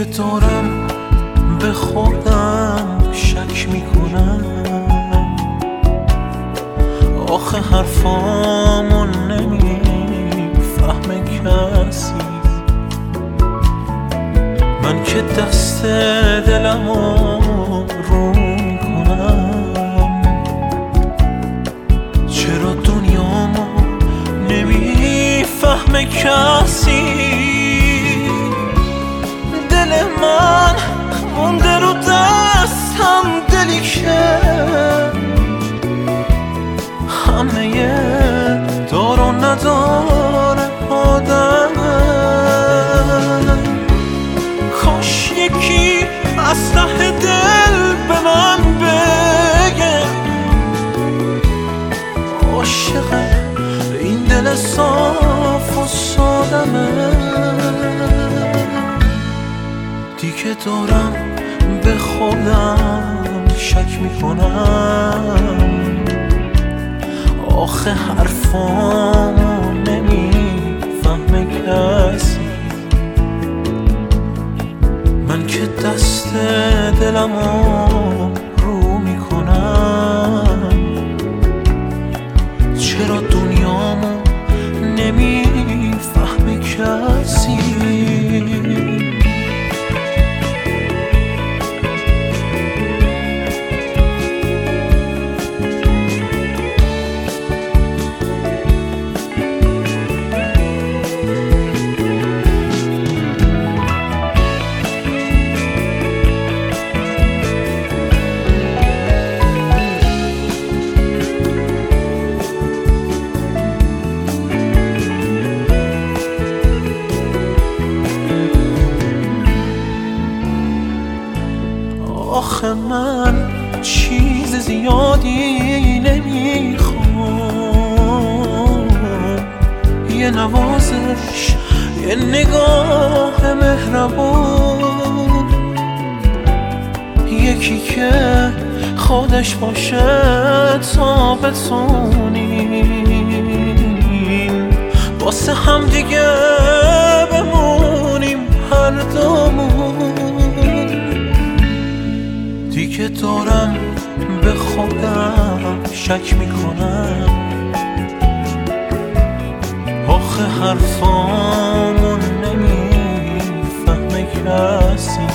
دیگه دارم به خودم شک میکنم، آخه حرفامو نمیفهمه کسی. من که دست دلمو رو میکنم، چرا دنیامو نمیفهمه کسی. دل من مونده رو دستم، دلی که همه دار و ندار آدمه. کاش یکی از ته دل به من بگه عاشق این دل صاف و سادمه. دیگه دارم به خودم شک میکنم، آخه حرفامو نمیفهمه کسی. من که دست دلمو رو میکنم، چرا دنیامو نمیفهمه کسی. آخه من چیز زیادی نمیخوام، یه نوازش، یه نگاه مهربون، یکی که خودش باشه تا بتونیم واسه هم دیگه بمونیم هر دومون. دیگه دارم به خودم شک میکنم، آخه حرفامو نمیفهمه کسی.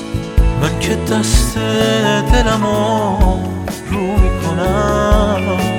من که دست دلمو رو میکنم،